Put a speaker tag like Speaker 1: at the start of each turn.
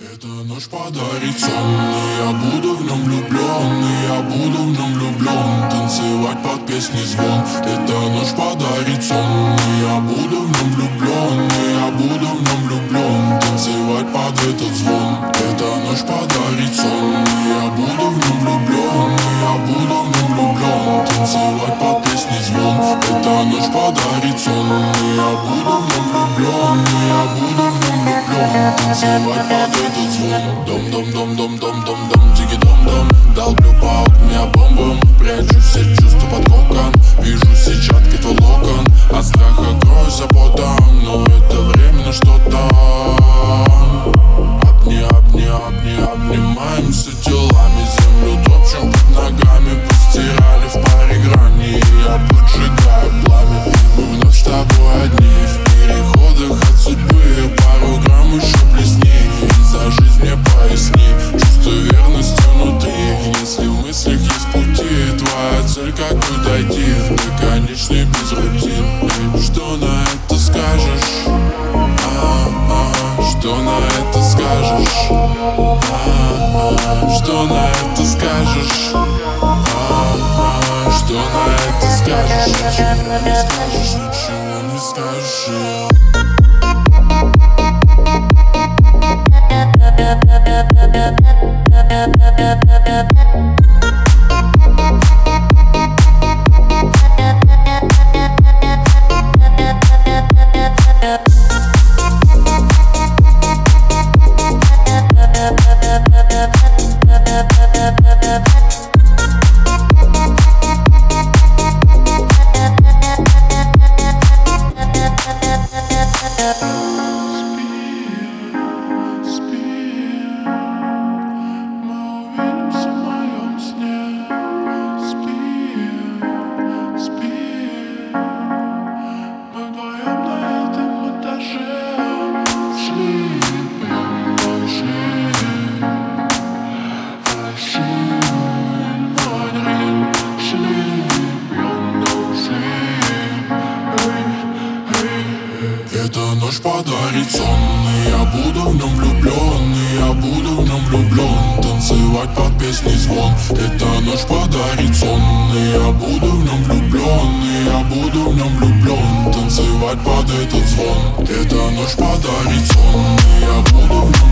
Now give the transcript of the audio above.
Speaker 1: Эта ночь подарит сон, и я буду в нем влюблен, и я буду в нем влюблен, танцевать под песни звон. Эта ночь подарит сон, и я буду в нем влюблен, и я буду в нем влюблен, танцевать под этот звон. Эта ночь подарит сон, и я буду в нем влюблен, и я буду в нем влюблен, танцевать под песни звон. Эта ночь подарит сон, и я буду в нем влюблен, и я буду в нем влюблен, танцевать под этот звон. Дом-дом-дом-дом-дом-дом-дом, диги-дом-дом. Долблю по окне бомбом, прячу все чувства под кокон. Вижу сетчатки твой локон, от страха кроюсь потом, но это временно что-то. Обнимаемся телами, землю топчем под ногами, постирали в паре грани, и я поджигаю пламя. Мы вновь с тобой одни в переходах от судьбы, пару грамм еще плесни, и за жизнь мне поясни, чувство верности внутри. Если в мыслях есть пути, твоя цель как бы дойти до конечной без рутин. Что на это скажешь? Что на это скажешь? Что на это скажешь? Что на это скажешь? Ничего не скажешь, ничего не скажешь. Эта ночь подарит сон, и я буду в нем влюблен, и я буду в нем влюблен, танцевать под песни звон. Эта ночь подарит сон, и я буду в нем влюблен, и я буду в нем влюблен, танцевать под этот звон. Эта ночь подарит сон, и я буду в нем